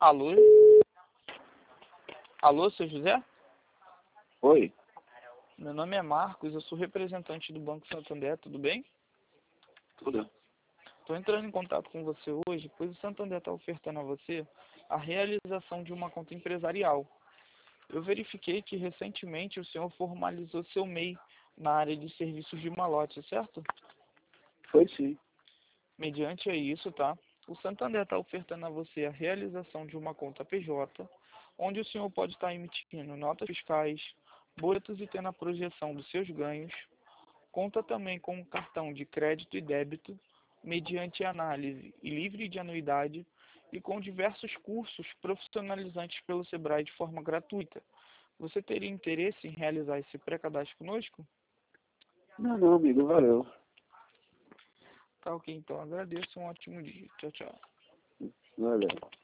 Alô? Alô, seu José? Oi, Meu nome é Marcos, eu sou representante do Banco Santander, tudo bem? tudo. Estou entrando em contato com você hoje, pois o Santander está ofertando a você a realização de uma conta empresarial. Eu verifiquei que recentemente o senhor formalizou seu MEI na área de serviços de malote, certo? Foi sim. Mediante a isso, tá? O Santander está ofertando a você a realização de uma conta PJ, onde o senhor pode estar emitindo notas fiscais, boletos e tendo a projeção dos seus ganhos. Conta também com um cartão de crédito e débito, mediante análise e livre de anuidade, e com diversos cursos profissionalizantes pelo Sebrae de forma gratuita. Você teria interesse em realizar esse pré-cadastro conosco? Não, amigo, valeu. Tá ok, então agradeço, um ótimo dia. Tchau, tchau. Valeu.